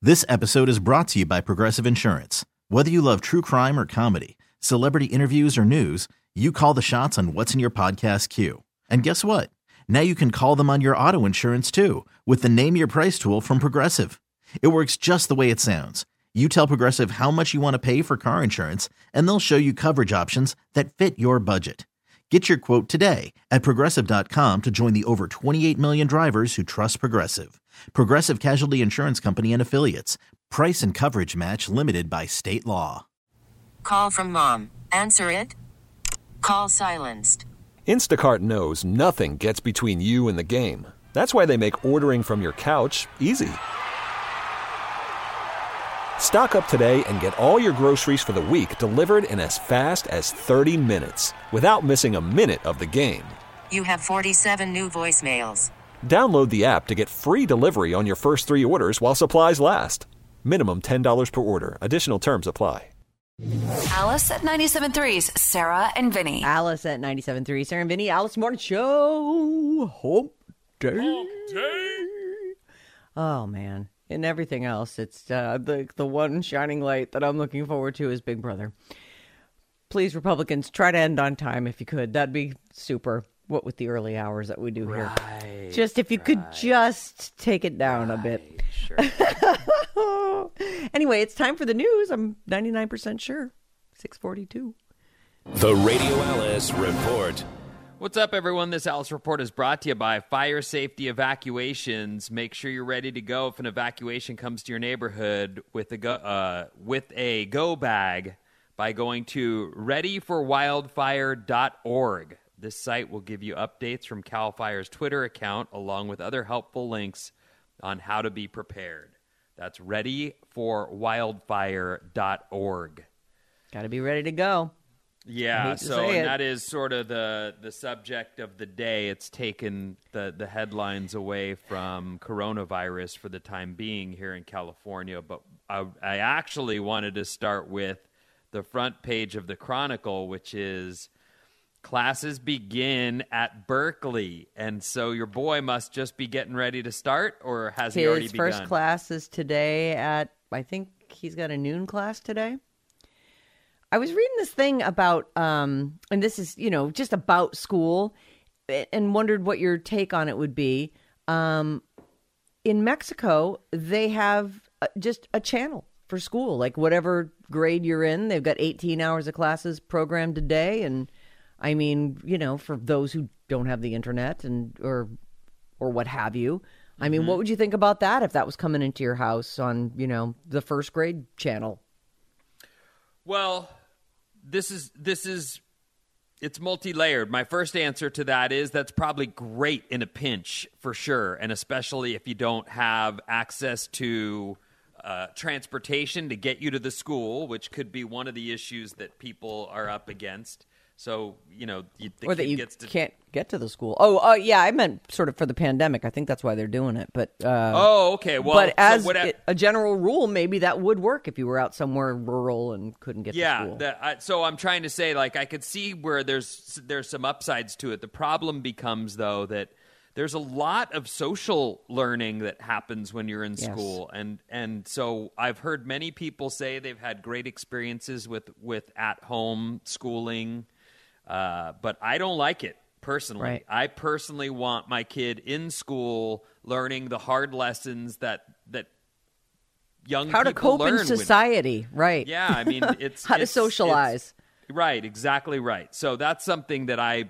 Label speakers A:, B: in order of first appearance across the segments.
A: This episode is brought to you by Progressive Insurance. Whether you love true crime or comedy, celebrity interviews or news, you call the shots on what's in your podcast queue. And guess what? Now you can call them on your auto insurance too with the Name Your Price tool from Progressive. It works just the way it sounds. You tell Progressive how much you want to pay for car insurance, and they'll show you coverage options that fit your budget. Get your quote today at Progressive.com to join the over 28 million drivers who trust Progressive. Progressive Casualty Insurance Company and Affiliates. Price and coverage match limited by state law.
B: Call from mom. Answer it. Call silenced.
C: Instacart knows nothing gets between you and the game. That's why they make ordering from your couch easy. Stock up today and get all your groceries for the week delivered in as fast as 30 minutes without missing a minute of the game.
B: You have 47 new voicemails.
C: Download the app to get free delivery on your first 3 orders while supplies last. Minimum $10 per order. Additional terms apply.
D: Alice at 97.3's Sarah and Vinny.
E: Alice at 97.3, Sarah and Vinny. Alice Morning Show. Hump day. Oh, man. And everything else, it's the one shining light that I'm looking forward to is Big Brother. Please, Republicans, try to end on time if you could. That'd be super. What with the early hours that we do here. Just if you could just take it down a bit.
F: Sure.
E: Anyway, it's time for the news. I'm 99% sure. 6:42.
G: The Radio Alice Report.
F: What's up, everyone? This Alice Report is brought to you by Fire Safety Evacuations. Make sure you're ready to go if an evacuation comes to your neighborhood with a go bag by going to readyforwildfire.org. This site will give you updates from CAL FIRE's Twitter account along with other helpful links on how to be prepared. That's readyforwildfire.org.
E: Got to be ready to go.
F: Yeah, so and that is sort of the subject of the day. It's taken the headlines away from coronavirus for the time being here in California. But I actually wanted to start with the front page of the Chronicle, which is classes begin at Berkeley. And so your boy must just be getting ready to start, or has he already begun?
E: His first class is today at, I think he's got a noon class today. I was reading this thing about, and this is, just about school, and wondered what your take on it would be. In Mexico, they have just a channel for school, like whatever grade you're in. They've got 18 hours of classes programmed a day. And I mean, for those who don't have the internet or what have you, I mean, what would you think about that if that was coming into your house on, the first grade channel?
F: Well, it's multi-layered. My first answer to that is that's probably great in a pinch for sure, and especially if you don't have access to transportation to get you to the school, which could be one of the issues that people are up against. So,
E: or that you can't get to the school. Oh, yeah, I meant sort of for the pandemic. I think that's why they're doing it. But
F: okay. Well,
E: but as a general rule, maybe that would work if you were out somewhere rural and couldn't get to school.
F: Yeah, so I'm trying to say, I could see where there's some upsides to it. The problem becomes, though, that there's a lot of social learning that happens when you're in school. And so I've heard many people say they've had great experiences with at-home schooling. But I don't like it personally.
E: Right.
F: I personally want my kid in school learning the hard lessons that young
E: how
F: people learn.
E: How to cope in society, right?
F: Yeah, I mean, it's
E: how to socialize.
F: Right, exactly right. So that's something that I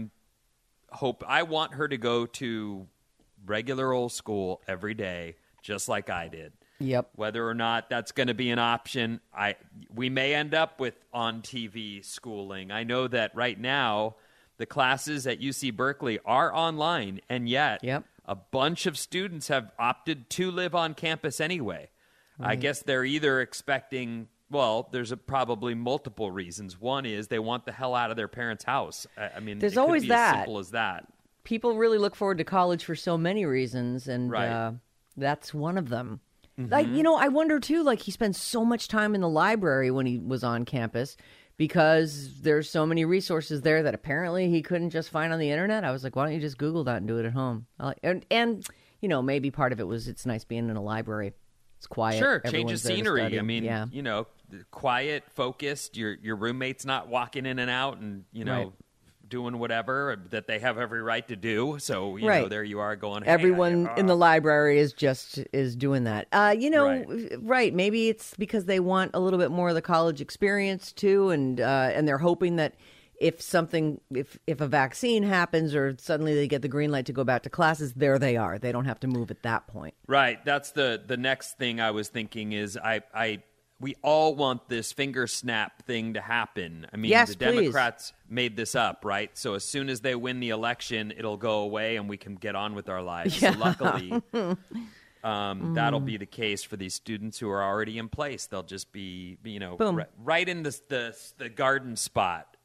F: want her to go to regular old school every day, just like I did.
E: Yep.
F: Whether or not that's going to be an option, we may end up with on-TV schooling. I know that right now the classes at UC Berkeley are online, and yet a bunch of students have opted to live on campus anyway. Right. I guess they're either expecting, there's probably multiple reasons. One is they want the hell out of their parents' house. I mean,
E: there's
F: it
E: always
F: could be
E: that.
F: as simple as that.
E: People really look forward to college for so many reasons, and
F: right.
E: That's one of them.
F: Mm-hmm.
E: I wonder, too, he spends so much time in the library when he was on campus because there's so many resources there that apparently he couldn't just find on the internet. I was like, why don't you just Google that and do it at home? And maybe part of it was it's nice being in a library It's quiet.
F: Sure, change of
E: Everyone's there to
F: scenery.
E: study.
F: I mean,
E: yeah.
F: Quiet, focused. Your roommate's not walking in and out and,
E: Right.
F: doing whatever that they have every right to do. So, you
E: Right.
F: know, there you are going, hey,
E: Everyone in the library is doing that.
F: Right.
E: Right. Maybe it's because they want a little bit more of the college experience too, and they're hoping that if a vaccine happens or suddenly they get the green light to go back to classes, there they are. They don't have to move at that point.
F: Right. That's the next thing I was thinking is we all want this finger snap thing to happen. I mean,
E: Yes,
F: the
E: please.
F: Democrats made this up, right? So as soon as they win the election, it'll go away and we can get on with our lives.
E: Yeah.
F: So luckily, that'll be the case for these students who are already in place. They'll just be,
E: Boom.
F: right in the garden spot.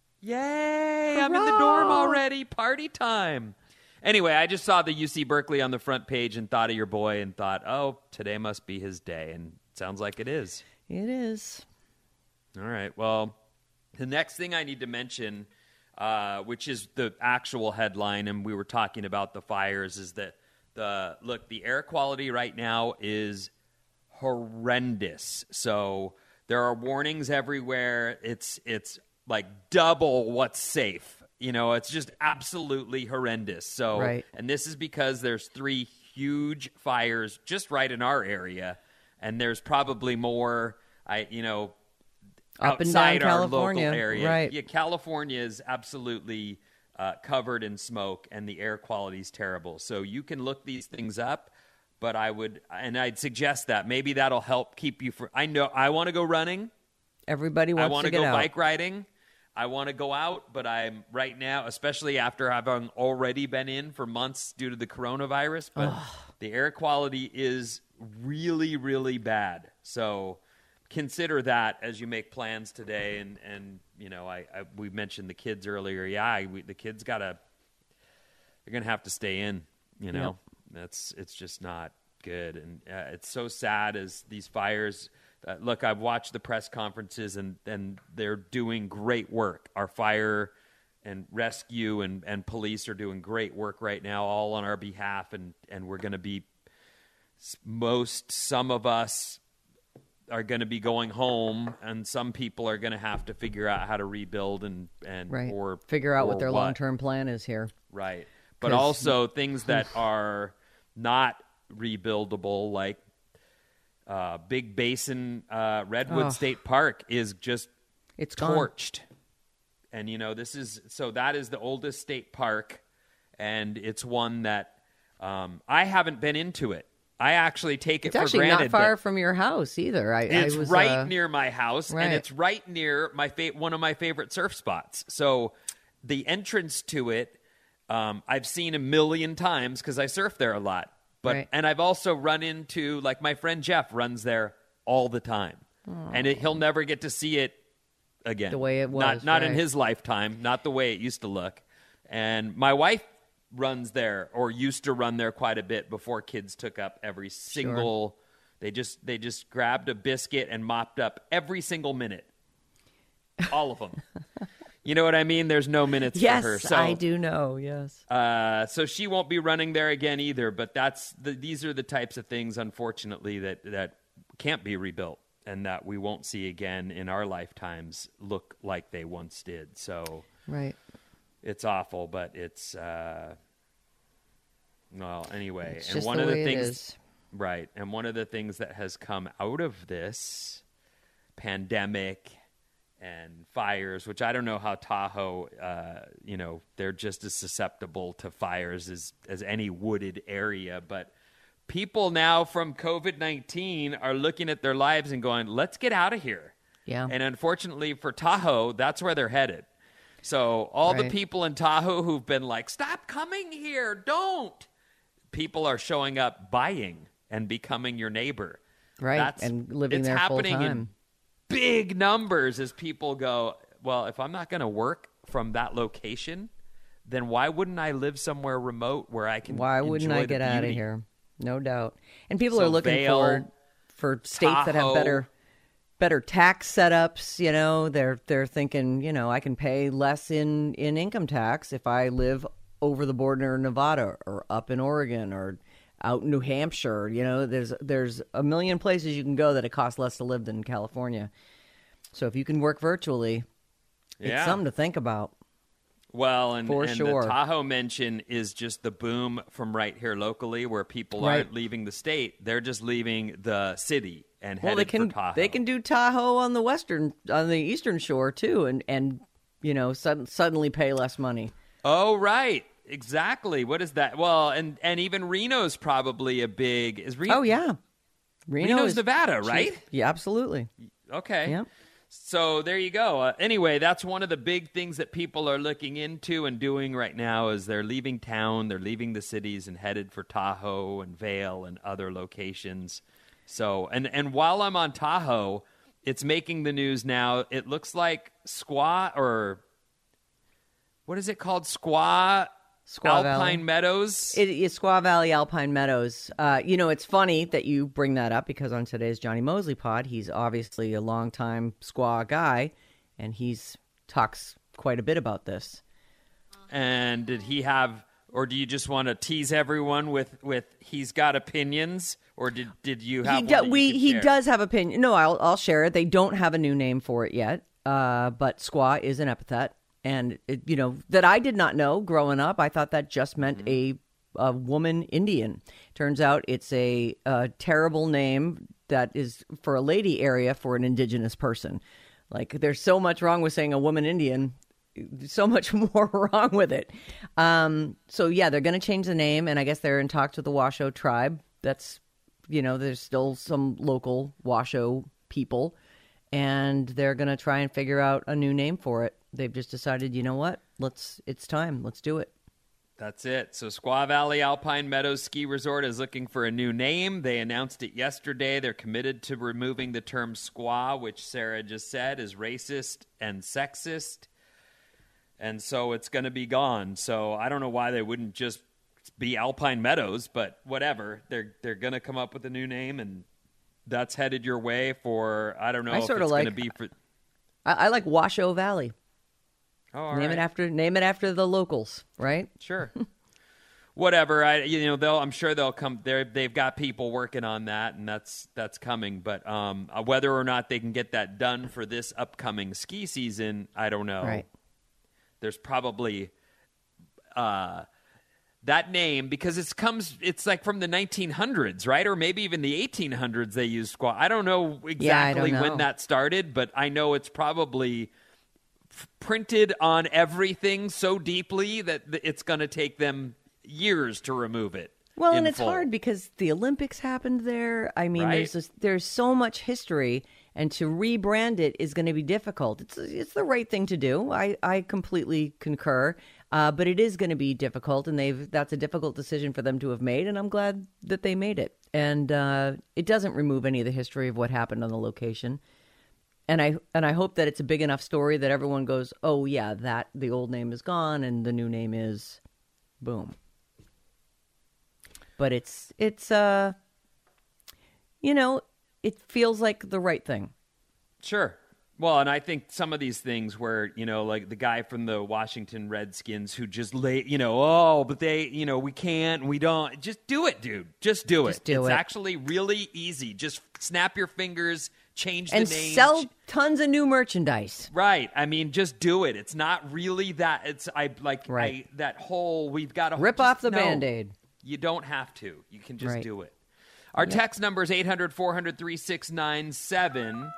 F: Yay! I'm in the dorm already. Party time. Anyway, I just saw the UC Berkeley on the front page and thought of your boy and thought, oh, today must be his day. And sounds like it is.
E: It is.
F: All right. Well, the next thing I need to mention, which is the actual headline, and we were talking about the fires, is that the air quality right now is horrendous. So there are warnings everywhere. It's like double what's safe. It's just absolutely horrendous. So,
E: Right.
F: And this is because there's 3 huge fires just right in our area. And there's probably more,
E: up and down
F: outside our
E: California.
F: local area.
E: Right.
F: Yeah, California is absolutely covered in smoke, and the air quality is terrible. So you can look these things up, but I'd suggest that maybe that'll help keep you from. I know I want to go running.
E: Everybody wants
F: I want
E: to
F: to
E: get
F: go
E: out.
F: bike riding. I want to go out, but I'm right now, especially after having already been in for months due to the coronavirus. But the air quality is really, really bad. So consider that as you make plans today. And we mentioned the kids earlier. Yeah, the kids they're going to have to stay in.
E: Yep.
F: It's just not good, and it's so sad as these fires. Look, I've watched the press conferences, and they're doing great work. Our fire and rescue and police are doing great work right now, all on our behalf, and we're going to be some of us are going to be going home, and some people are going to have to figure out how to rebuild and
E: Right.
F: or
E: Figure out
F: or
E: what their long-term plan is here.
F: Right. But
E: 'Cause-
F: also things that are not rebuildable, like Big Basin Redwood State Park is just
E: It's gone.
F: torched. And, that is the oldest state park, and it's one that I haven't been into it. I actually take it
E: It's
F: for
E: actually
F: granted.
E: not far
F: that
E: from your house either.
F: it's
E: I was,
F: right near my house,
E: right.
F: and it's right near one of my favorite surf spots. So the entrance to it, I've seen a million times because I surf there a lot.
E: Right.
F: And I've also run into, like, my friend Jeff runs there all the time, and he'll never get to see it again.
E: The way it was,
F: not in
E: right.
F: his lifetime, not the way it used to look. And my wife runs there, or used to run there quite a bit before kids took up every single. They just grabbed a biscuit and mopped up every single minute, all of them. You know what I mean? There's no minutes
E: yes,
F: for her. So,
E: I do know. Yes.
F: so she won't be running there again either. But these are the types of things, unfortunately, that can't be rebuilt, and that we won't see again in our lifetimes look like they once did. So
E: Right.
F: it's awful, but it's anyway.
E: It's
F: and
E: just
F: one
E: the
F: of the
E: way it
F: things,
E: is.
F: right? And one of the things that has come out of this pandemic and fires, which I don't know how Tahoe, they're just as susceptible to fires as any wooded area, but people now from COVID-19 are looking at their lives and going, let's get out of here.
E: Yeah.
F: And unfortunately for Tahoe, that's where they're headed. So all the
E: Right.
F: people in Tahoe who've been like, stop coming here, don't. People are showing up, buying, and becoming your neighbor.
E: Right. And living
F: it's
E: there full
F: happening
E: time.
F: in big numbers as people go, well, if I'm not going to work from that location, then why wouldn't I live somewhere remote where I can
E: Why wouldn't
F: enjoy
E: I
F: the
E: get out of
F: beauty?
E: here? No doubt. And people
F: So
E: are looking
F: Vail,
E: for states that have
F: Tahoe.
E: better tax setups. They're thinking, I can pay less in income tax if I live over the border in Nevada or up in Oregon or out in New Hampshire. There's a million places you can go that it costs less to live than in California. So if you can work virtually, it's something to think about.
F: Well, and
E: sure.
F: The Tahoe mention is just the boom from right here locally, where people aren't leaving the state; they're just leaving the city and headed for Tahoe.
E: They can do Tahoe on the eastern shore too, and suddenly pay less money.
F: Oh, right, exactly. What is that? Well, and even Reno's probably a big. Is Reno?
E: Oh yeah,
F: Reno's Nevada, right?
E: Yeah, absolutely.
F: Okay.
E: Yeah.
F: So there you go. Anyway, that's one of the big things that people are looking into and doing right now is they're leaving town, they're leaving the cities and headed for Tahoe and Vail and other locations. So, and while I'm on Tahoe, it's making the news now. It looks like Squaw, or what is it called? Squaw Alpine
E: Valley.
F: Meadows?
E: It is Squaw Valley Alpine Meadows. It's funny that you bring that up because on today's Johnny Mosley pod, he's obviously a longtime Squaw guy, and he's talks quite a bit about this.
F: And did he have, or do you just want to tease everyone with he's got opinions, or did you have
E: He does have opinion. No, I'll share it. They don't have a new name for it yet, but Squaw is an epithet. And, that I did not know growing up. I thought that just meant a woman Indian. Turns out it's a terrible name that is for a lady area for an indigenous person. Like, there's so much wrong with saying a woman Indian, so much more wrong with it. So, yeah, they're going to change the name, and I guess they're in talks with the Washoe tribe. That's, there's still some local Washoe people, and they're going to try and figure out a new name for it. They've just decided, you know what? It's time. Let's do it.
F: That's it. So Squaw Valley Alpine Meadows Ski Resort is looking for a new name. They announced it yesterday. They're committed to removing the term squaw, which Sarah just said is racist and sexist. And so it's going to be gone. So I don't know why they wouldn't just be Alpine Meadows, but whatever. They're going to come up with a new name, and that's headed your way for, I don't know if it's going to be for...
E: I like Washoe Valley.
F: Oh,
E: name it after the locals, right?
F: Sure. Whatever. I'm sure they'll come. They've got people working on that, and that's coming. But whether or not they can get that done for this upcoming ski season, I don't know.
E: Right.
F: There's probably that name because it's like from the 1900s, right? Or maybe even the 1800s they used squaw. I don't know exactly when that started, but I know it's probably printed on everything so deeply that it's going to take them years to remove it.
E: Well, and it's hard because the Olympics happened there. I mean,
F: right?
E: there's so much history, and to rebrand it is going to be difficult. It's the right thing to do. I completely concur, but it is going to be difficult, and that's a difficult decision for them to have made, and I'm glad that they made it. And it doesn't remove any of the history of what happened on the location. And I hope that it's a big enough story that everyone goes, oh yeah, that the old name is gone and the new name is boom. But it feels like the right thing.
F: Sure. Well, and I think some of these things where, like the guy from the Washington Redskins who just but they, we can't, we don't. Just do it, dude. Just do it. It's actually really easy. Just snap your fingers, change the name.
E: And sell tons of new merchandise.
F: Right. I mean, just do it. It's not really that. That whole, we've got to.
E: Rip off the Band-Aid.
F: You don't have to. You can just do it. Our text number is 800-400-3697.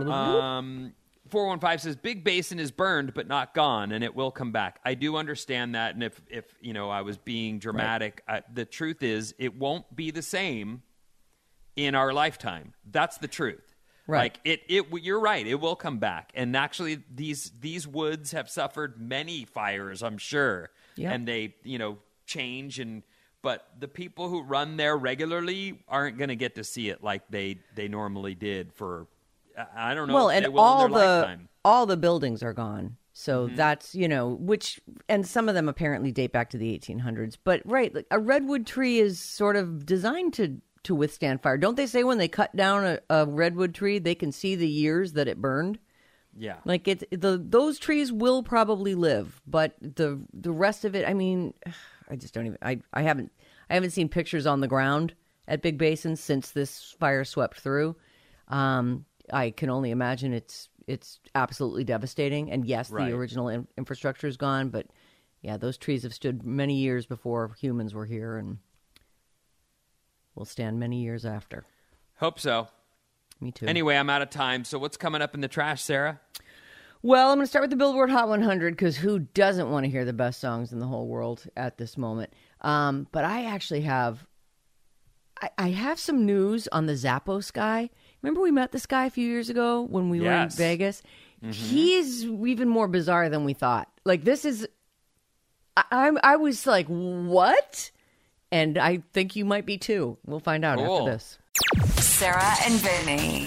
F: 415 says Big Basin is burned but not gone, and it will come back. I do understand that, and if I was being dramatic, the truth is it won't be the same in our lifetime. That's the truth.
E: Right.
F: Like you're right. It will come back, and actually, these woods have suffered many fires, I'm sure, and they change and. But the people who run there regularly aren't going to get to see it like they normally did for, I don't know.
E: Well,
F: if
E: and
F: they will in their lifetime.
E: all the buildings are gone. So that's, and some of them apparently date back to the 1800s. But like a redwood tree is sort of designed to withstand fire. Don't they say when they cut down a redwood tree, they can see the years that it burned?
F: Yeah.
E: Like those trees will probably live, but the rest of it, I mean, I just don't even. I I haven't seen pictures on the ground at Big Basin since this fire swept through. I can only imagine it's absolutely devastating. And yes, the original infrastructure is gone, but yeah, those trees have stood many years before humans were here and will stand many years after.
F: Hope so.
E: Me too.
F: Anyway, I'm out of time. So what's coming up in the trash, Sarah?
E: Well, I'm going to start with the Billboard Hot 100 because who doesn't want to hear the best songs in the whole world at this moment? But I actually have some news on the Zappos guy. Remember we met this guy a few years ago when we were in Vegas? Mm-hmm. He's even more bizarre than we thought. Like, this is... I was like, what? And I think you might be too. We'll find out after this.
D: Sarah and Vinny.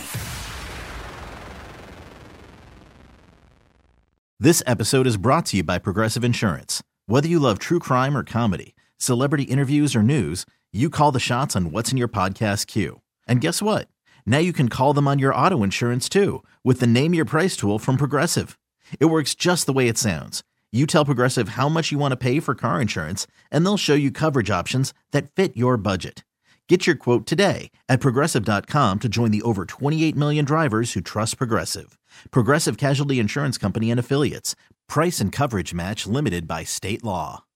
A: This episode is brought to you by Progressive Insurance. Whether you love true crime or comedy, celebrity interviews or news, you call the shots on what's in your podcast queue. And guess what? Now you can call them on your auto insurance too with the Name Your Price tool from Progressive. It works just the way it sounds. You tell Progressive how much you want to pay for car insurance, and they'll show you coverage options that fit your budget. Get your quote today at Progressive.com to join the over 28 million drivers who trust Progressive. Progressive Casualty Insurance Company and Affiliates. Price and coverage match limited by state law.